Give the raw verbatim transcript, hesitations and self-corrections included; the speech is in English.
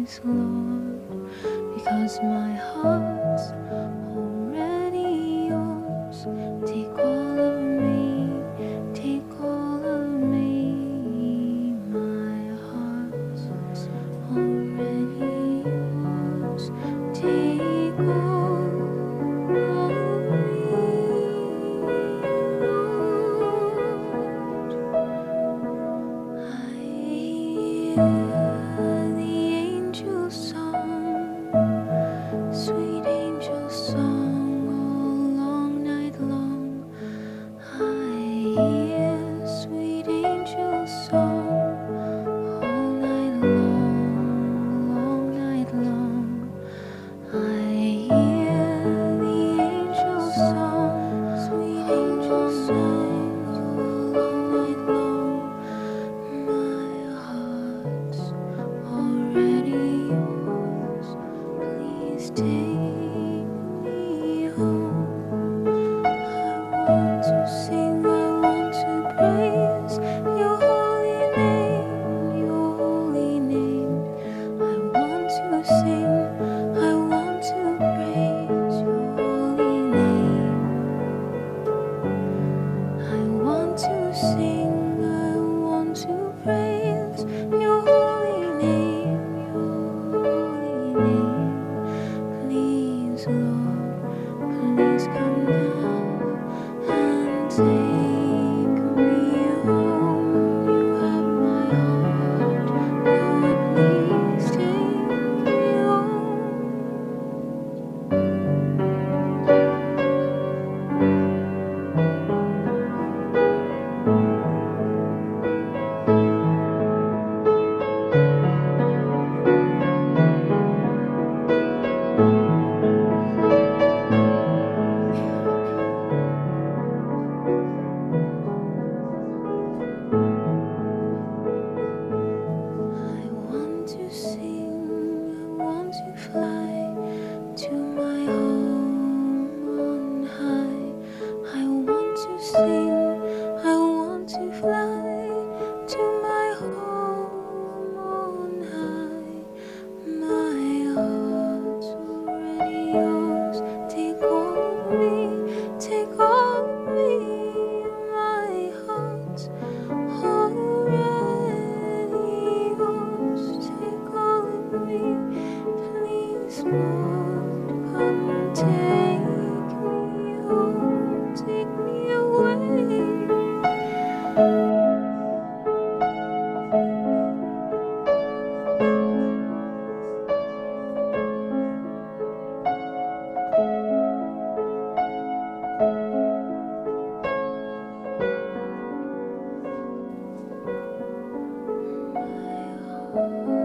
please, Lord, because my heart's already yours. Take all of me, take all of me. My heart's already yours. Take all of me, Lord. I hear the angels song, sweet angel song, all long night long. I hear sweet angel song, all night long, long night long. I hear the angel song, sweet angel song, all night long. My heart's already yours. Please take me home. I want to sing, I want to praise your holy name, your holy name. I want to sing, I want to praise your holy name. I want to sing, I want to praise your holy name, your holy name. Please, Lord, please come now and take me home. You have my heart, Lord, please take me home. I want to sing, I want to fly to my home on high. I want to sing, I want to fly to my home on high. My heart's already yours. Take all of me, take all of me. My heart's already yours. Take all of me, please, Lord, come take me home, take me away. My heart